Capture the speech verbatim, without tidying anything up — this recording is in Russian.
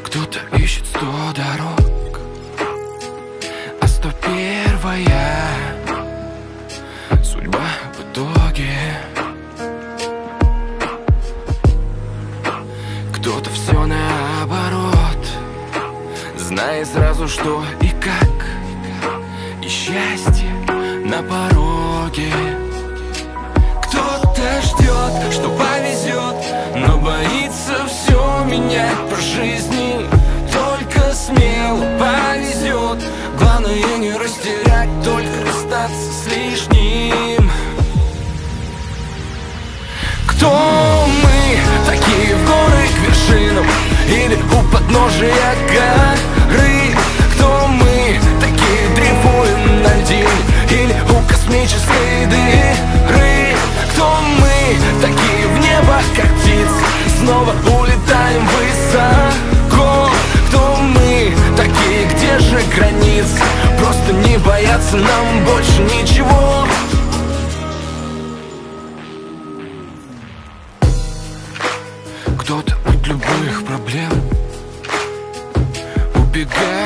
Кто-то ищет сто дорог, а сто первая судьба в итоге. Кто-то все наоборот, зная сразу что и как, и счастье на пороге. Кто-то ждет, что повезет, но боится все менять по жизни. Только смело повезет, главное не растерять, только расстаться с лишним. Кто мы такие в горы к вершинам или у подножия горы? Кто мы такие дрейфуем на льдине или у космической дыры? Кто мы такие в небо, как птицы, снова улетаем высоко? Кто мы такие, где же границы? Просто не бояться нам больше ничего. Кто-то от любых проблем убегает